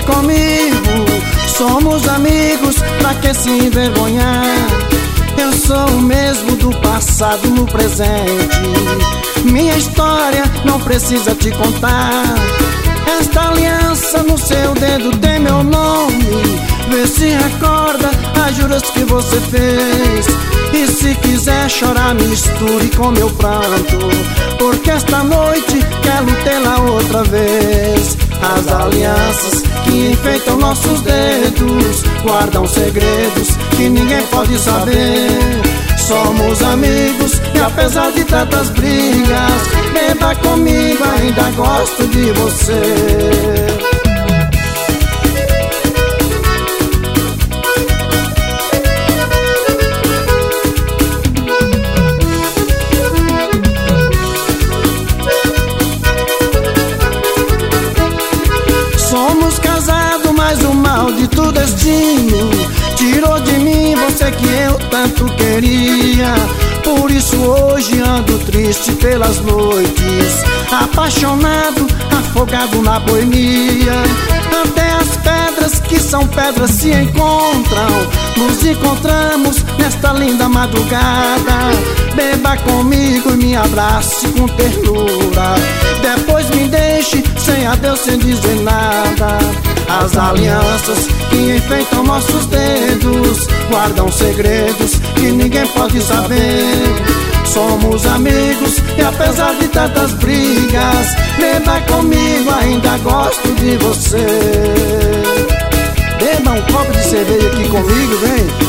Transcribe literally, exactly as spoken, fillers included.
comigo, somos amigos, pra que se envergonhar? Eu sou o mesmo do passado no presente, minha história não precisa te contar. Esta aliança no seu dedo tem meu nome, vê se recorda as juras que você fez. E se quiser chorar, misture com meu pranto, porque esta noite quero tê-la outra vez. As alianças que enfeitam nossos dedos guardam segredos que ninguém pode saber. Somos amigos e apesar de tantas brigas, beba comigo, ainda gosto de você. Somos casados, mas o maldito destino tirou de mim você que eu tanto queria. Por isso hoje ando triste pelas noites, apaixonado, afogado na boemia. Até as pedras que são pedras se encontram, nos encontramos nesta linda madrugada. Beba comigo e me abrace com ternura, depois me deixe sem adeus, sem dizer nada. As alianças que enfeitam nossos dedos guardam segredos que ninguém pode saber. Somos amigos e apesar de tantas brigas, beba comigo, ainda gosto de você. Beba um copo de cerveja aqui comigo, vem.